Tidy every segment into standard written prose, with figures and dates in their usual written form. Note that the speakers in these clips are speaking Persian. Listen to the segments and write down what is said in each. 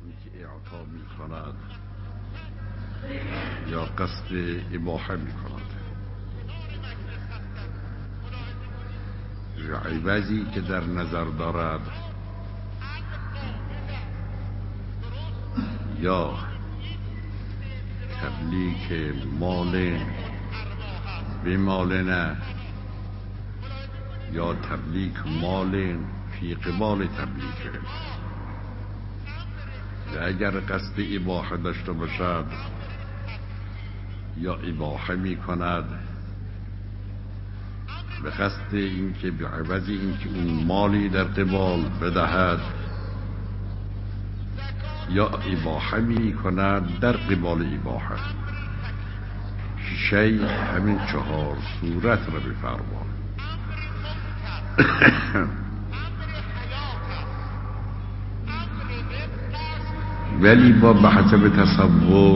اون که اعطا می کند یا قصد اباحه می کند، عوضی که در نظر دارد یا تملیک مال به مال نه یا تملیک مال فی قبال تملیکه. و اگر قصد اباحه داشته باشد یا اباحه می کند به قصد اینکه به عوض اینکه اون مالی در قبال بدهد یا اباحه می کند در قبال اباحه، شیء همین چهار صورت را بفرما. ولی با به حسب تصور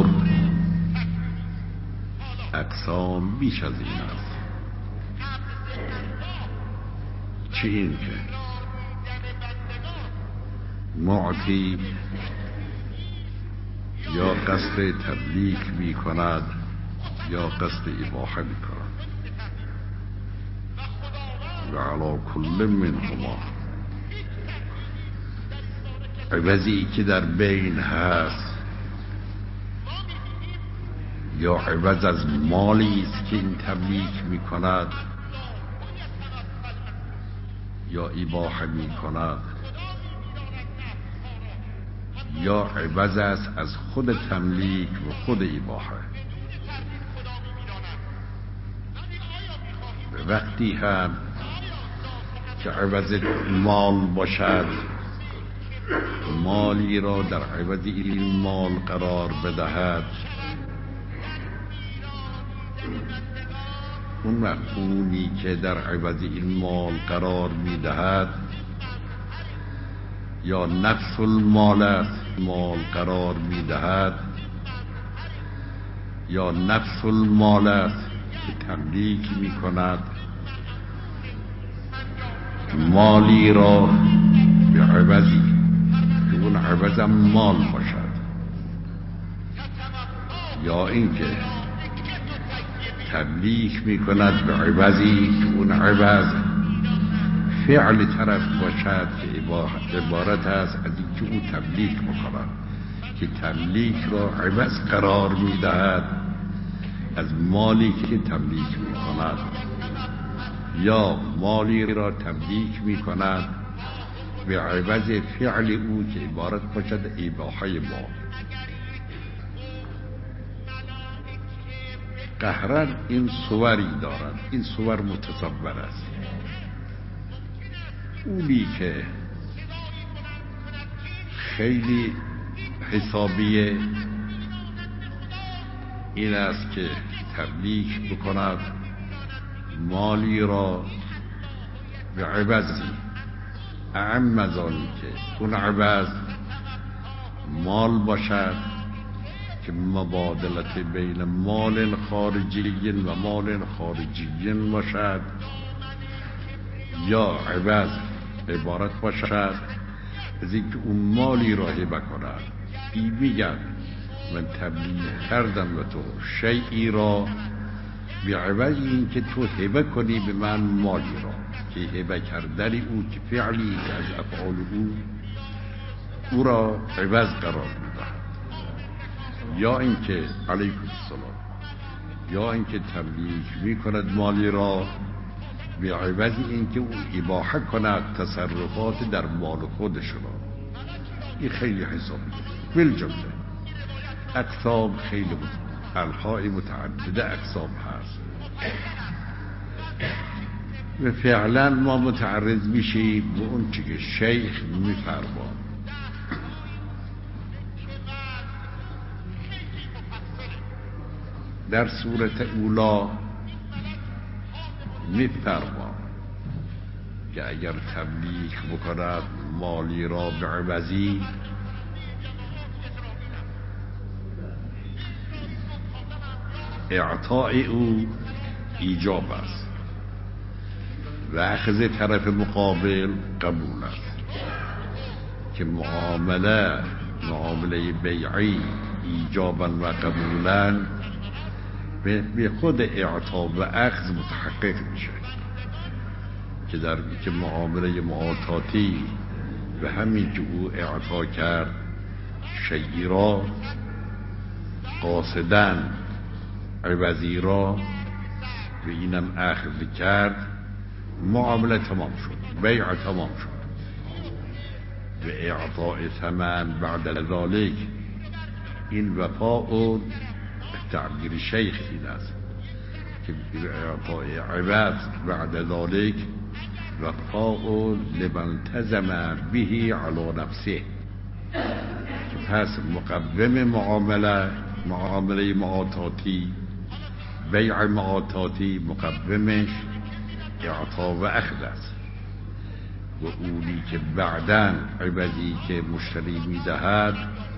اقسام بیش از این است. چه این که معطی یا قصد تملیک می کند یا قصد اباحه می کند و علی کل منهما عوضی که در بین هست یا عوض از مالی است که این تملیک می کند یا اباحه می کند یا عوض است از خود تملیک و خود اباحه. وقتی هم که عوض مال باشد مالی را در عوض این مال قرار بدهد، اون مفعولی که در عوض این مال قرار میدهد یا نفس المال است مال قرار میدهد یا نفس المال است که تملیک میکند مالی را به عوضی که اون عوض مال باشد یا اینکه تملیک میکند به عوضی که اون عوض فعل طرف باشد که عبارت است از اینکه او تملیک میکند، که تملیک را عوض قرار میدهد از مالی که تملیک میکند یا مالی را تملیک میکند به عوض فعل او که عبارت باشد اباحه مال. قهرن این صوری دارد، این صور متصور است. اونی که خیلی حسابیه این است که تملیک بکند مالی را به عوضی، اعم از آنی که اون عوض مال باشد که مبادلت بین مال خارجی و مال خارجی باشد یا عوض عبارت باشد از اینکه اون مالی را هبه کند. این میگن من تملیک کردم و تو شیئی را به عوض این که تو هبه کنی به من مالی را که هبه کردن او که فعلی از افعال او را عوض قرار میدهد، یا اینکه علیکم السلام یا اینکه تملیک میکند مالی را به عوض اینکه او اباحه کند تصرفات در مال خودش را. این خیلی حسابیه. بالجمله اقسام خیلی الهای متعدده اقسام هست و فعلا ما متعرض میشیم به اون چی که شیخ میفرما. در صورت اولا میفرما که اگر تملیک بکند مالی را به عوضی اعطاء او ایجاب است و اخذ طرف مقابل قبول است که معامله معامله بیعی ایجابا و قبولا به خود اعطا و اخذ متحقق میشه که معامله معاطاتی به همین که او اعطا کرد شیئی را قاصدن عوضی را و اینم اخذ کرد، معامله تمام شد، بیع تمام شد. و اعطاء ثمن بعد ذلك، این وفاء تعبیر شیخ این است که اعطاء عوض بعد ذلك وفاء لمن التزم به على نفسه، که پس مقوم معامله معاطاتی، بیع معاطاتی مقومش اعطا و اخذ است. و اونی که بعداً عوضی که مشتری میدهد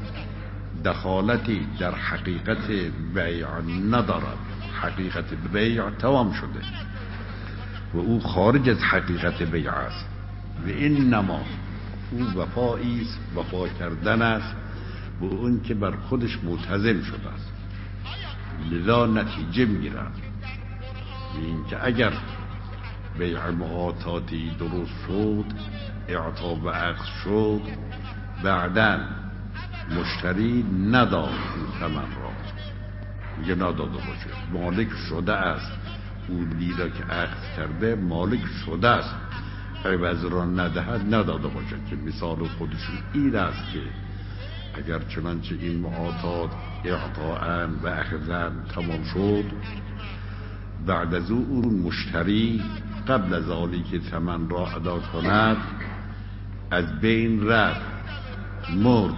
دخالتی در حقیقت بیع ندارد، حقیقت بیع تمام شده و او خارج از حقیقت بیع است و انما او وفایی است، وفا کردن است به اون که بر خودش ملتزم شده است. لذا نتیجه میگیرد و این که اگر بیع معاطاتی درست شد، اعطا و اخذ شد، بعداً مشتری نداد ثمن را، میگه نداده باشه، مالک شده است، اون لیره که اخذ کرده مالک شده است، عوض را ندهد نداده باشه. که مثال خودشون این است که اگر چنانچه این معاطات اعطاء و اخذن تمام شد، بعد از اون مشتری قبل از آنی که ثمن را ادا کند از بین رفت، مرد،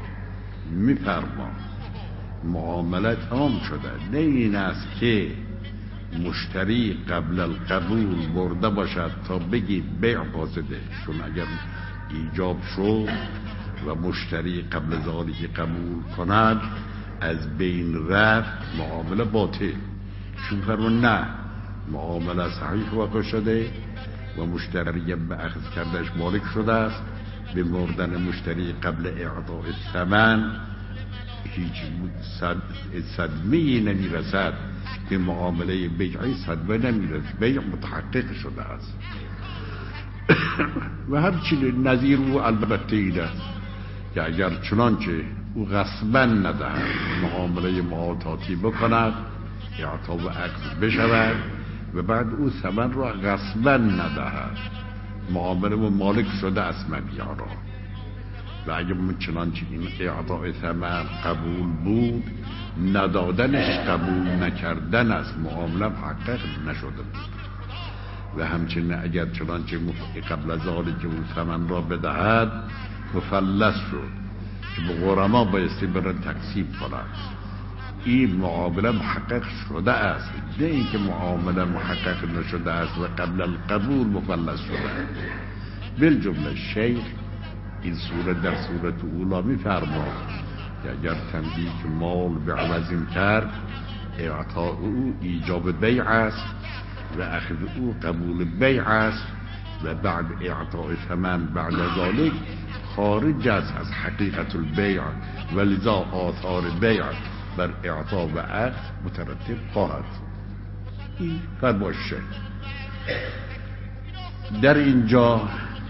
میفرما معامله تمام شده. نه این است که مشتری قبل القبول مرده باشد تا بگی بیع فاسده، چون اگر ایجاب شد و مشتری قبل از آنی که قبول کند از بین رفت، معامله باطل. چون فرمان نه، معامله صحیح واقع شده و مشتری به اخذ کردش مالک شده است. به مردن مشتری قبل اعطاء ثمن هیچ صدمه‌ای نمیرسد، به معامله بیعی صدمه نمیرسد، بیع متحقق شده است. و همچنین نظیر او البته این است که اگر چنانچه او غصبا ندهد، معامله معاطاتی بکند، اعطا و اخذ بشود و بعد او ثمن را غصبا ندهد، معامله و مالک شده است مبیعا. و اگر چنانچه این اعطاء ثمن قبول بود، ندادنش قبول نکردن است، معامله محقق نشده بود. و همچنین اگر چنانچه قبل از آنی که اون ثمن را بدهد مفلس شد که به غرما بایستی برن تقسیم کنند، این معامله محقق شده است. نه اینکه معامله محقق نشده است و قبل القبول مفلس شده است. بالجمله شیخ این صورت در صورت اولا می‌فرماید که اگر تملیک مال به عوضین کرد، اعطاء او ایجاب بیع است و اخذ او قبول بیع است و بعد اعطاء ثمن بعد ذلك خارج است از حقیقت البیع و لذا آثار بیع بر اعطا و اخذ مترتب خواهد. این فرماشه در اینجا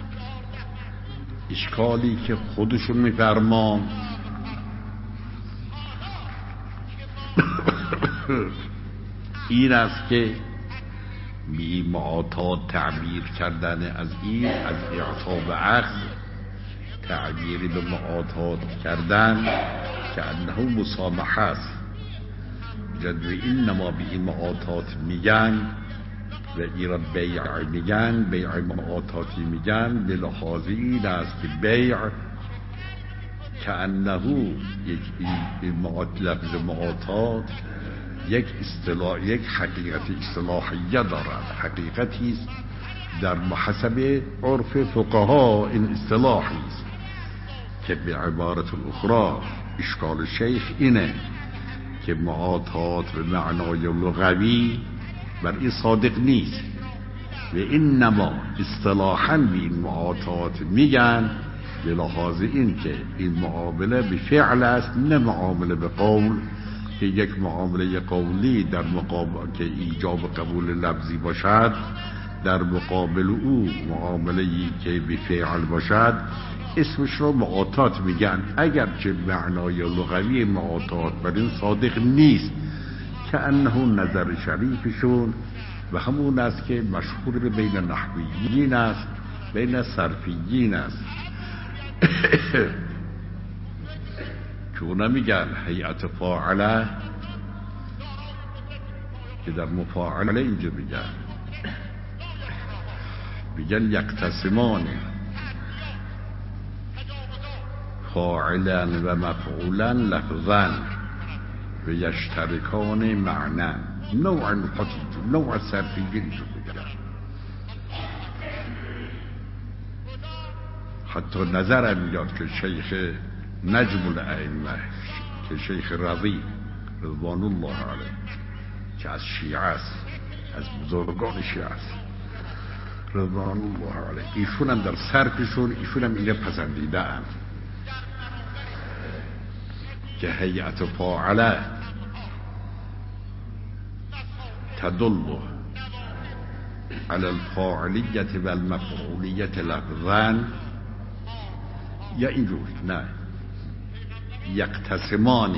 اشکالی که خودشون میفرمان این است که بی معاطات تعبیر کردن از این، از اعطا و اخذ تعبیری به معاطات کردن که انه مسامحه است. جدوی اینما به این معاطات میگن و ایرا بیع میگن، بیع معاطاتی میگن، به لحاظ این است که بیع که انه یک لفظ معاطات یک اصطلاح، یک حقیقت اصطلاحیه دارد، حقیقتی است در حسب عرف فقها این اصطلاحی است که به عبارت الاخرى اشکال شیخ اینه که معاطات به معنای لغوی بر این صادق نیست و انما اصطلاحاً به این معاطات میگن به لحاظ این که این معامله به فعل است، نه معامله به قول، که یک معامله قولی در مقابل که ایجاب قبول لفظی باشد، در مقابل او معامله‌ای که به فعل باشد، اسمش رو معاطات میگن، اگرچه معنای لغوی معاطات بر این صادق نیست، که انه نظر شریفشون و همون است که مشهور بین نحویین است، بین صرفیین است. که اونا میگن هیئت فاعله، که در مفاعله اینجا میگن یقتسمان فاعلا و مفعولا لفظا و یشترکان معنا، نوع صرفیگری رو میگن. حتی نظرم میاد که شیخ نجم الائمه، که شیخ رضی رضوان الله علیه، که از شیعه است، از بزرگان شیعه است رضوان الله علیه، ایشون هم در صرفشون ایشون هم اینه پسندیده هم که هیئت فاعله تدل على الفاعلیت و المفعولیت لفظا، یا اینجور نه، یقتسمان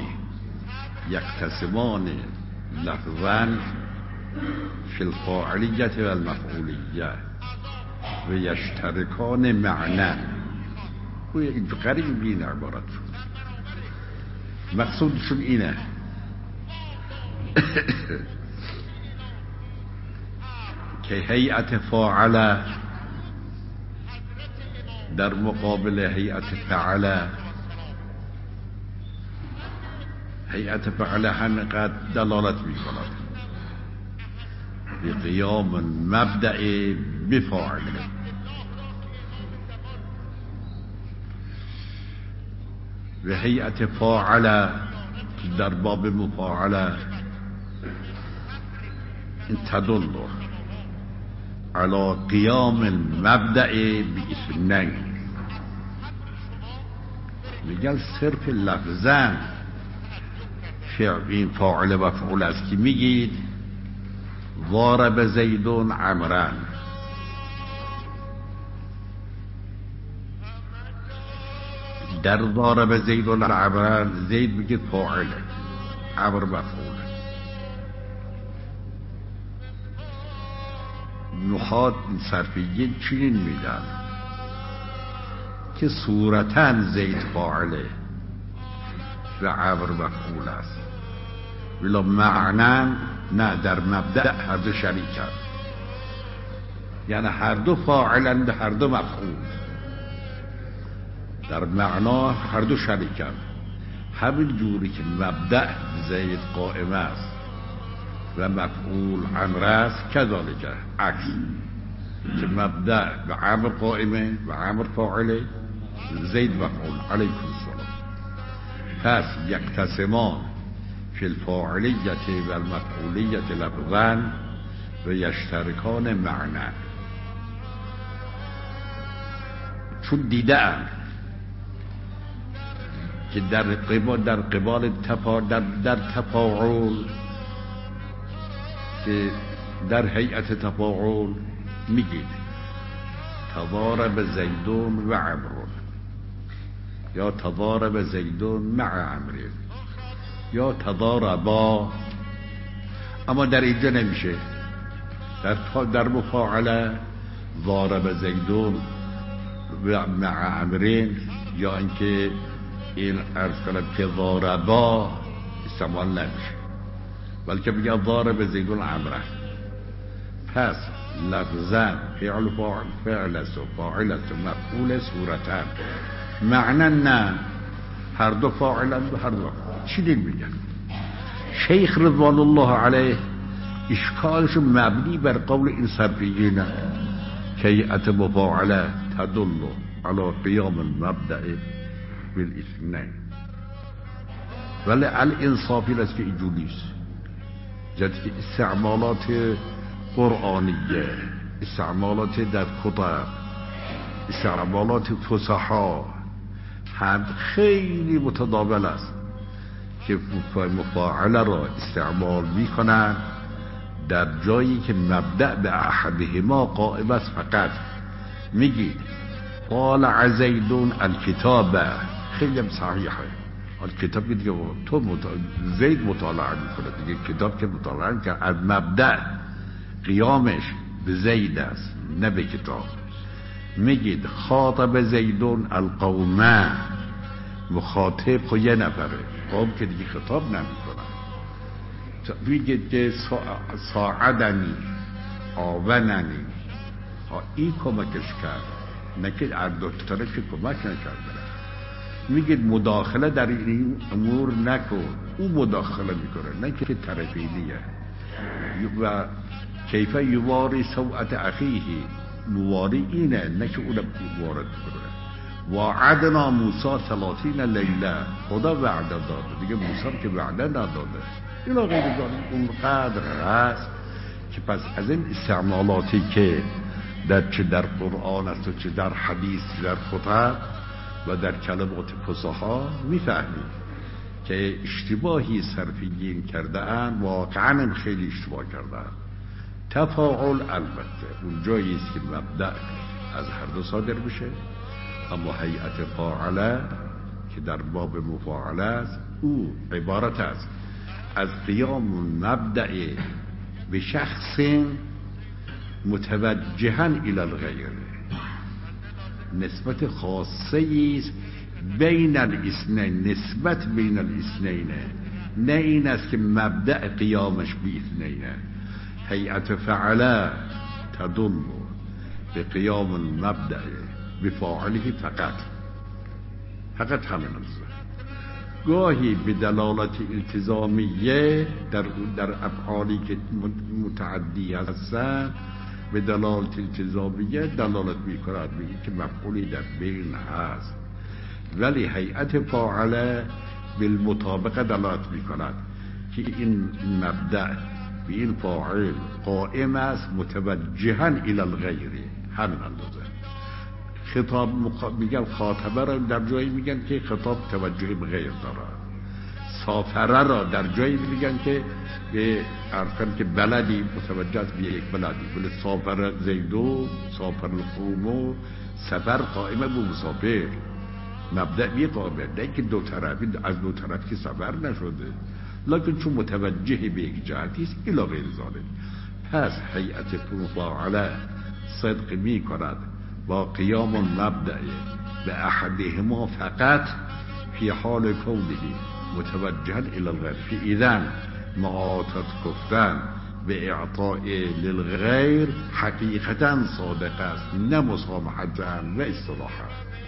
لفظا فی الفاعلیت و المفعولیه و یشترکان معنا. این قریب بین عبارت شد، مقصودشون اینه که هیئت فاعله در مقابل هیئت فعله، هیئت فعله همینقدر دلالت میکند به قیام مبدأ بفاعله، و هیئت فاعله در باب مفاعله تدل على قیام المبدأ باثنین. میگن صرف لفظا این فاعل و مفعول است که میگید ضارب زیدون عمران، در ضارب زیدون عمران زید میگید فاعله، عمر مفعول. نحات صرفیین چنین میدن که صورتاً زید فاعله و عمر مفعول است، ولی معنی نه، در مبدأ هر دو شریکن، یعنی هر دو فاعلند، هر دو مفعول، در معنا هر دو شریکن. همین جوری که مبدأ زید قائم است و مفعول عمر است، کذالک عکس، که مبدأ و عمر قائمه و عمر فاعله، زید مفعول. علیکم السلام. پس یقتسمان فی الفاعلیت و المفعولیت لفظا و یشترکان معنا. چون دیدن که در قبال در تفاعل، که در هیئت تفاعل میگید تضارب زیدون و عمرون، یا تضارب زیدون مع عمرون، یا تضاربا، اما در اینجا نمیشه. در مفاعله ضارب زیدون و مع عمرون، یا اینکه این عرض کنم که ضاربا استعمال نمیشه، بلکه میگه ضارب زیدون عمره. پس لفظا فعل است و فاعل است و مفعول صورتن، معنی نه، هر دو فاعلند و هر دو. چی دین میگن؟ شیخ رضوان الله علیه اشکالش مبنی بر قول این صرفیین که هیئت مفاعله تدل على قیام المبدأ بالاثنین، ولی الانصافی است که اینجور نیست. جدی که استعمالات قرآنیه، استعمالات در کتب استعمالات فصحا هم خیلی متداول است که مفاعله را استعمال میکنند در جایی که مبدأ به احدهما قائم است. فقط میگید قال زیدون الکتاب، خیلی هم صحیحه. الکتاب که دیگه زید مطالعه میکنه دیگه، کتاب که مطالعه که از مبدأ قیامش به زید است نه به کتاب. میگید خاطب زیدون القوم، مخاطب خو یه نفره، قوم که دیگه خطاب نمیکنه. میگید که ساعدنی آوننی، این کمکش کرد، نه که از دو طرف که کمک نکرده. میگید مداخله در این امور نکن، او مداخله میکنه نه که طرفینیه. و کیف یواری سوءت اخیه، مواری اینه نه که اونم وارد کنه. وعدنا موسی 30 لیله، خدا وعده داده دیگه، موسی که وعده نداده. اینا غیر ذالک اونقدر هست که پس از این استعمالاتی که چه در قرآن است و چه در حدیث در خطب و در کلمات فصحا میفهمید که اشتباهی صرفیین کرده اند، واقعا خیلی اشتباه کرده اند. تفاعل البته اون جایی است که مبدأ از هر دو صادر بشه، اما هیئت فاعله که در باب مفاعله است او عبارت است از قیام مبدأ به شخص متوجها الى الغیر، نسبت خاصه است بین الاثنین، نسبت بین الاثنین، نه این است که مبدأ قیامش به اثنینه. هیئت فعله تدل به قیام المبدأ بفاعله فقط همین است. گاهی به دلالت التزامیه در افعالی که متعدی هستند، به دلالت التزامیه دلالت میکند میگه که مفعولی در بین هست، ولی هیئت فاعله بالمطابقه دلالت میکند که این مبدأ به این فاعل قائم است متوجها الی الغیر. همین اندازه خطاب میگن خاطبه را در جایی میگن که خطاب توجه به غیر داره، سافره را در جایی میگن که به عرفن که بلدی متوجه است به یک بلدی، ولی سافر زیدو سافر القومو، سفر قائمه به مسافر، مبدأ بی قائمه، نه که دو طرفی از دو طرف که سفر نشده، لکن چون متوجه به یک جهتی است الی غیر ذالک. پس هیئت مفاعله صدق می کند با قیام مبدأ به احدهما فقط فی حال کونه متوجها الی الغیر، فی اذن معاطات گفتن به اعطاء للغیر حقیقتا صادق است، نه مسامحتا و اصطلاحا.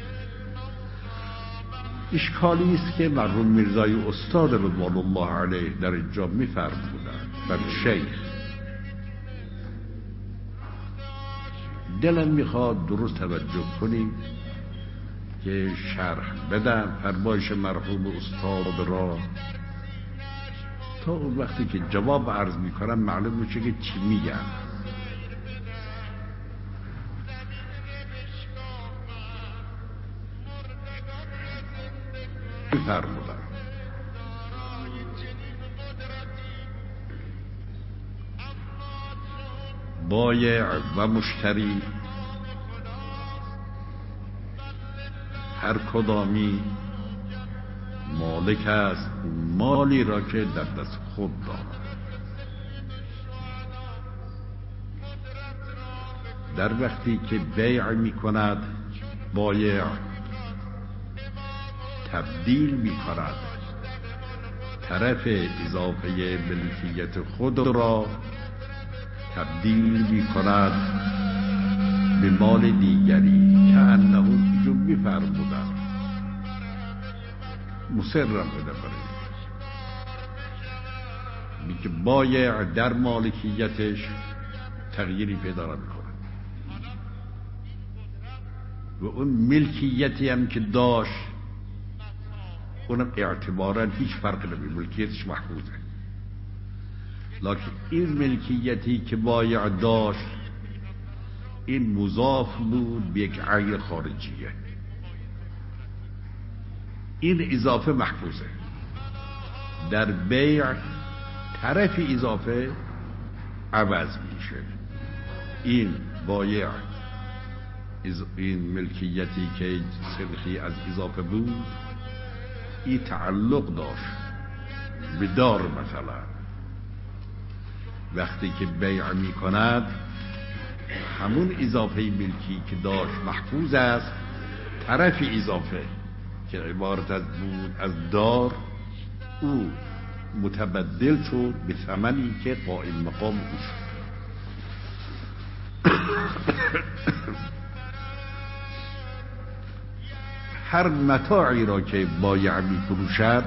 اشکالی است که مرحوم میرزای استاد رضوان الله علیه در اینجا می‌فرمودند بر شیخ. دلم میخواد درست توجه کنیم که شرح بدم فرمایش مرحوم استاد را، تا اون وقتی که جواب عرض میکنم معلوم میشه که چی میگن. فرمودم بایع و مشتری هر کدامی مالک است مالی را که در دست خود دارد. در وقتی که بیع می کند بایع تبدیل می کند طرف اضافه ملکیت خود را، تبدیل می کند به مال دیگری که انه اینجا می فرمودن مصرم بده برای میگه بایع در مالکیتش تغییری پیدا می کند و اون ملکیتی هم که داشت اونم اعتبارا هیچ فرق نمی، ملکیتش محفوظه، لکن این ملکیتی که بایع داشت این مضاف بود به یک عین خارجیه. این اضافه محفوظه. در بیع طرف اضافه عوض میشه. این بایع این ملکیتی که سرخی از اضافه بود این تعلق داشت به دار. مثلا وقتی که بیع می کند همون اضافه ملکی که داشت محفوظ است. طرف اضافه که عبارت از بود از دار او متبدل شد به ثمنی که قائم مقام او شد. هر متاعی را که بایع می فروشد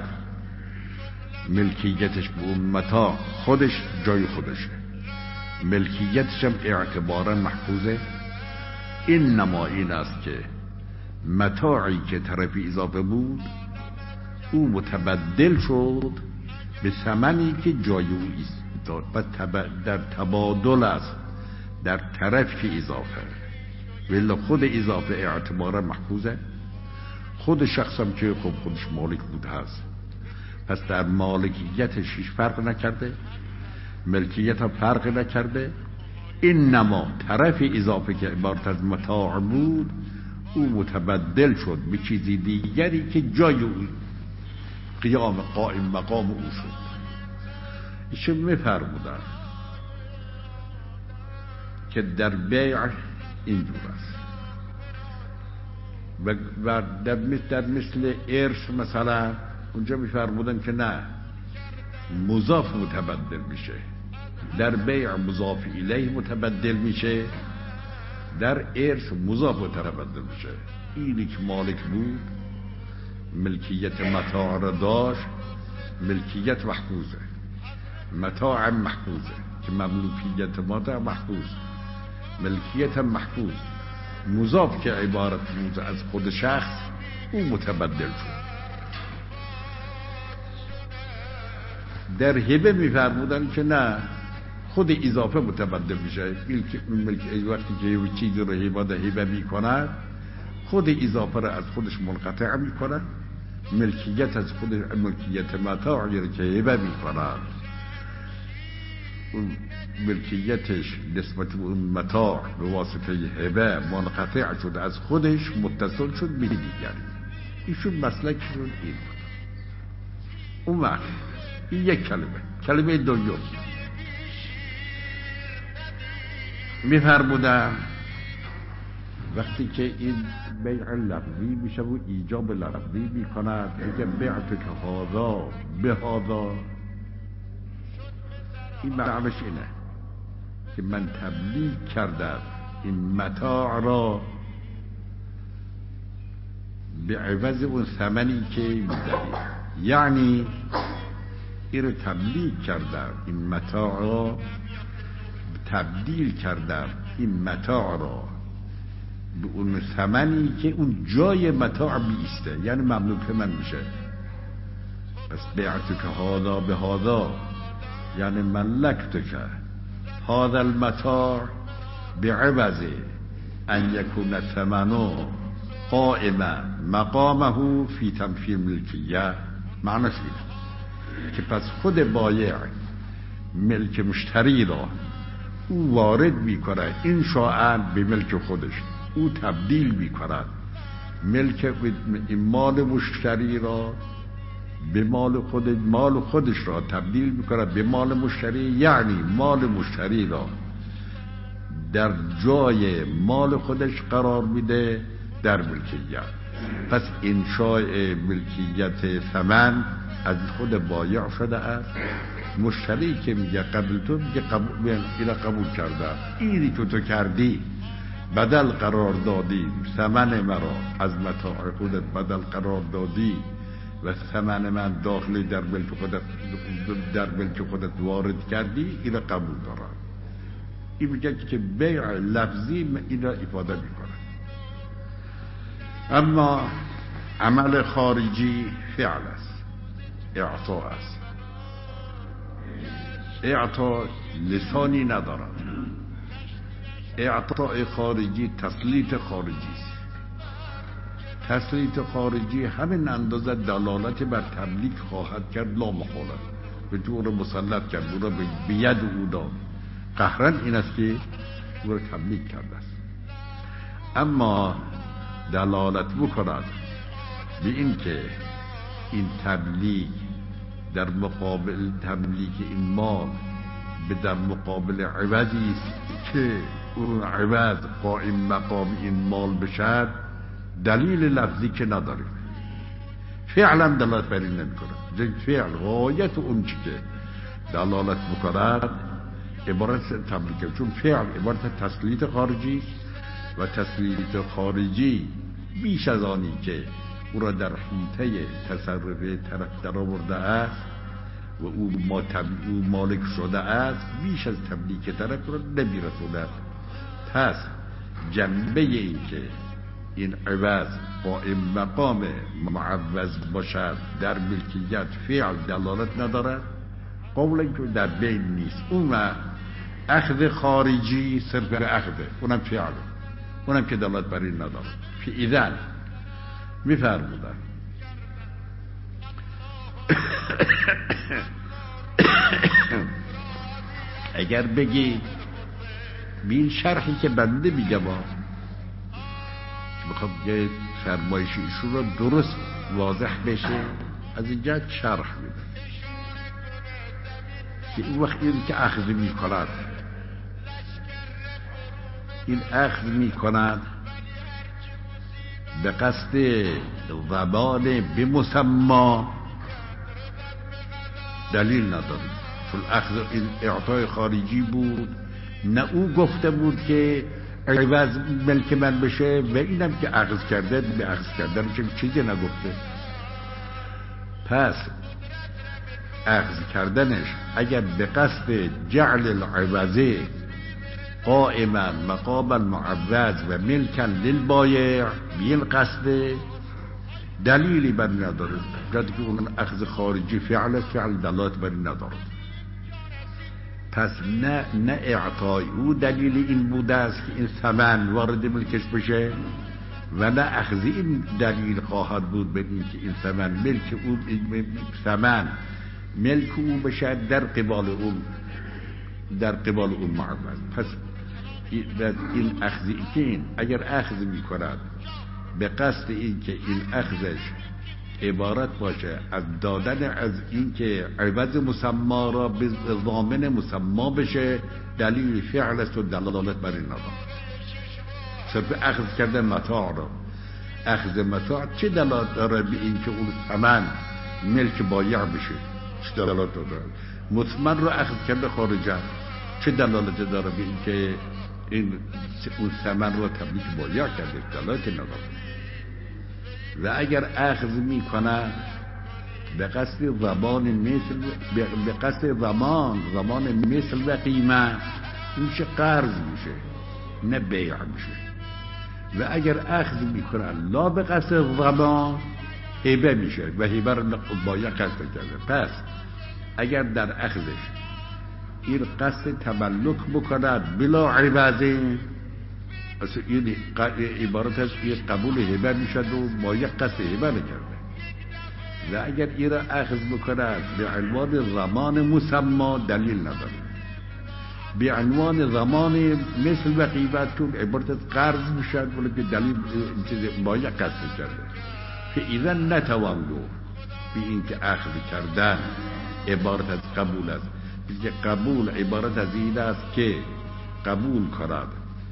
ملکیتش به اون متاع خودش جای خودشه، ملکیتش هم اعتبارا محفوظه. این نما این است که متاعی که طرف اضافه بود او متبدل شد به ثمنی که جای او ایستاد و در تبادل است در طرف که اضافه، ولی خود اضافه اعتبارا محفوظه. خود شخصم که خب خودش مالک بود هست، پس در مالکیتش هیچ فرق نکرده، ملکیت هم فرق نکرده. این نما طرف اضافه که عبارت از متاع بود او متبدل شد به چیزی دیگری که جای او قیام قائم مقام او شد. ایشون میفرمودن که در بیع اینجور است و در مثل ارث مثلا اونجا میفرمودن که نه، مضاف متبدل میشه. در بیع مضاف الیه متبدل میشه، در ارث مضاف متبدل میشه. اینی که مالک بود ملکیت متاع را داشت، ملکیت محفوظه، متاع محفوظه که مملوکیت متاع محفوظ، ملکیت محفوظ. مضاف که عبارت بود از خود شخص او متبدل شد. در هبه میفرمودن که نه، خود اضافه متبدل میشه. وقتی که یه چیزی رو هبه میکند خود اضافه رو از خودش منقطع میکند، ملکیت از خود ملکیت متاعی رو که هبه میکند اون ملکیتش نسبت به اون متاع به واسطه هبه منقطع شد، از خودش متصل شد به دیگری. ایشون مسلکشون این بود. اون وقت این یک کلمه دوم میفرمودن وقتی که این بیع لفظی میشه و ایجاب لفظی میکند، میگه بیعت که هذا به هذا، این معنیش اینه که من تبلیغ کردم این متاع را به عوض اون ثمنی که میدهی. یعنی این رو تبلیغ کردم، این متاع را تبدیل کردم، این متاع را به اون ثمنی که اون جای متاع بیسته، یعنی مملوک من میشه. پس بیعت که هذا به هذا یعنی ملکت که هذا المتاع بعوض ان یکون ثمنه قائما مقامه فی تنفیر ملکیه. معنیش اینه که پس خود بایع ملک مشتری را او وارد میکنه این شاعن به ملک خودش، او تبدیل میکند ملک مال مشتری را به مال خودش را تبدیل میکنه به مال مشتری، یعنی مال مشتری را در جای مال خودش قرار میده در ملکیت. پس انشاء ملکیت ثمن از خود بایع شده است. مشتری که میگه قبل تو میگه اینو قبول کردم، اینی که تو کردی بدل قرار دادی، ثمن مرا از متاع خودت بدل قرار دادی و ثمن من داخل در ملک خودت وارد کردی، اینو قبول دارم. این میگه که بیع لفظی اینو افاده میکنه. اما عمل خارجی فعل است، اعطا است. اعطا لسانی ندارد، اعطاء خارجی تسلیط خارجی است. تسلیط خارجی همین اندازه دلالت بر تبلیغ خواهد کرد لا محاله، به طور مسلط کرد، او را به ید او داد. قهرن این است که او را تبلیغ کرده است. اما دلالت بکند به این که این تبلیغ در مقابل تبلیغ این مال به در مقابل عوضی است که اون عوض قائم مقام این مال بشد، دلیل لفظی که نداریم، فعلا دلالت بر این نمی کند. فعل غایت اون چی که دلالت بکند عبارت تبلیغ، چون فعل عبارت تسلیط خارجی و تسلیط خارجی بیش از آنی که او را در حیطه تصرف طرف در آورده است و او مالک شده است، بیش از تبلیغ طرف را نمی‌رساند. پس جنبه این که این عوض قائم مقام معوض باشد در ملکیت فعل دلالت ندارد، قولا که در بین نیست. اون اخذ خارجی صرف اخذه، اونم فعله، اونم که دلالت بر این ندارد. فاذا میفرمودن اگر بگی بین شرحی که بنده میگم میخوام که فرمایش ایشون رو درست واضح بشه، از اینجا شرح میدم که این وقت این که اخذ میکند، این اخذ میکند به قصد ضمان به مسما دلیل نداریم، چون اخذ این اعطای خارجی بود، نه او گفته بود که عوض ملک من بشه و اینم که اخذ کرده به اخذ کردن چیزی نگفته. پس اخذ کردنش اگر به قصد جعل العوضه قائما مقام المعوض و ملکا للبایع بیل قصد، دلیلی بر نداره، جدی که اون اخذ خارجی فعل دلالت بر نداره. پس نه اعطای او دلیل این بوده است که این ثمن وارد ملکش بشه و نه اخذ این دلیل خواهد بود به این که این ثمن ملک او، ثمن ملک او بشه در قبال اون معوض. پس این اخذی که این اگر اخذ می کند به قصد این که این اخذش عبارت باشه از دادن از این که عوض مسما را به ضامن مسما بشه، دلیل فعل است و دلالت بر این نداره. صرف اخذ کردن متاع را، اخذ متاع چه دلالت داره به این که اون ثمن ملک بایع بشه؟ چه دلالت داره؟ مثمن را اخذ کرده خارجه، چه دلالت داره به این که این اون ثمن را تبلیغ بایع کرده؟ دلالت نداره. و اگر اخذ می کنه به قصد ضمان مثل، به قصد ضمان مثل و قیمه، این چه قرض میشه نه بیع میشه. و اگر اخذ می کنه لا به قصد ضمان، هبه میشه و هبه را بایع قصد کرده. پس اگر در اخذش این قصد تملک بکند بلا عوضه، اصلا این عبارت هست که قبول هبه میشد و بایع قصد هبه نکرده. و اگر این را اخذ بکند به عنوان ضمان مسما، دلیل نداره. به عنوان ضمان مثل و قیمت، چون عبارت از قرض میشد ولی که دلیل بایع قصد کرده. فاذا نتوان گفت به این که اخذ کردن عبارت از قبول است. که قبول عبارت از این است که قبول کند،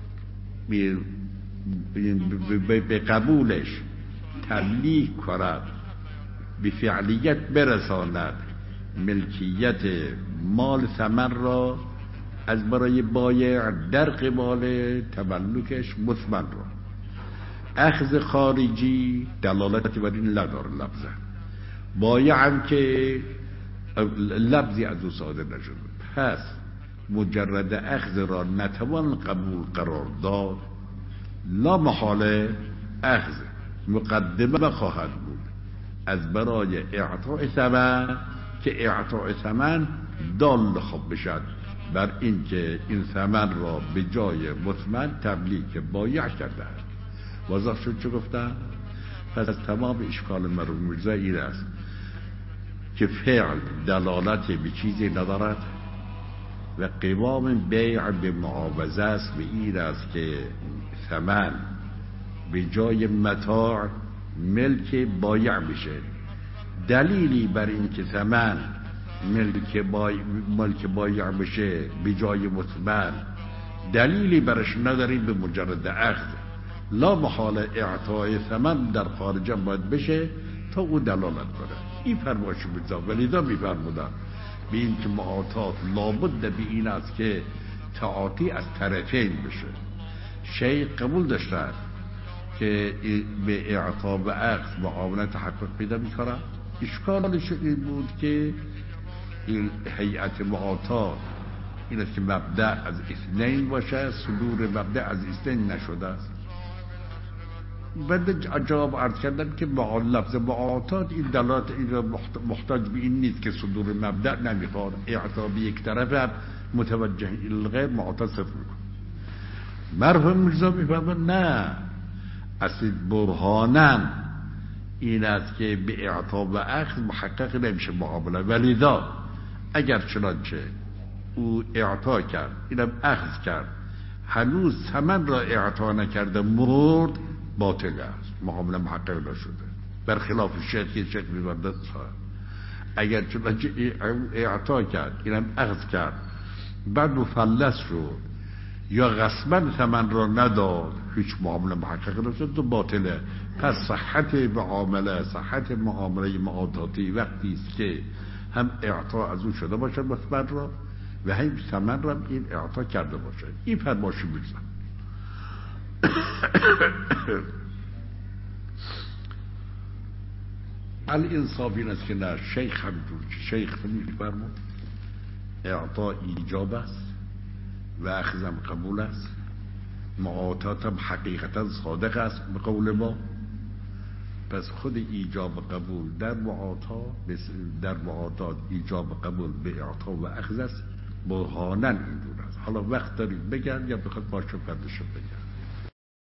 به قبولش تبلیغ کند، به فعلیت برساند ملکیت مال ثمن را از برای بایع در قبال تملکش مثمن را. اخذ خارجی دلالتی بر این نداره لفظه، بایع هم که لفظی از او صادر نشده. پس مجرد اخذ را نتوان قبول قرار داد، لا محاله اخذ مقدمه خواهد بود از برای اعطاء ثمن که اعطاء ثمن دال خوب بشد بر این که این ثمن را به جای مطمئن تبلیغ بایع کرده. واضح شد چه گفتم؟ پس از تمام اشکال مرحوم میرزا این است که فعل دلالت به چیزی ندارد و قوام بیع به معاوضه است به این است که ثمن به جای متاع ملک بایع بشه. دلیلی بر این که ثمن ملک بایع بشه به جای مطمئن دلیلی برش نداریم به مجرد اخذ. لا محال اعطای ثمن در خارجه باید بشه تا او دلالت کنه. این فرمایش میرزا ولیدا میفرمودن به این که معاطات لابد به این است که تعاطی از طرفین بشه. شیخ قبول داشتن که به اعطا و اخذ معاونت تحقق پیدا میکنه. اشکالش این بود که این هیئت معاطات این است که مبدأ از اثنین باشه، صدور مبدأ از اثنین نشده است. بعد عجاب عرض کردن که لفظ معاطات این دلالت این محتاج به این نیست که صدور مبدأ نمیخواد، اعطا به یک طرف هم متوجه الغیر معاطات صفر میکن. مرحوم میرزا میفرماید نه، اصل برهانن این است که به اعطا و اخذ محقق نمیشه معامله. ولیدا اگر چنانچه او اعطا کرد اینم اخذ کرد هنوز ثمن را اعطا نکرده مرد، باطل است، معامله محقق نشده. برخلاف شیخ می‌فرماید اگر چنانچه اعطا کرد اینم اخذ کرد بعد مفلس شد یا غصبا ثمن را نداد هیچ معامله محقق نشد تو باطله. پس صحت معامله معاطاتی وقتی است که هم اعطا از او شده باشد مثبت را و هم ثمن را این اعطا کرده باشد. این فرمایش میرزا. الانصاف این است که نه، شیخ همینطور که شیخ میفرمود اعطا ایجاب است و اخذم قبول است، معاطاتم حقیقتا صادق است به قول ما. پس خود ایجاب قبول در معاطات ایجاب قبول به اعطا و اخذ است، برهانن اینجور است. حالا وقت دارید بگن یا بخواد پاشو پردشو بگن؟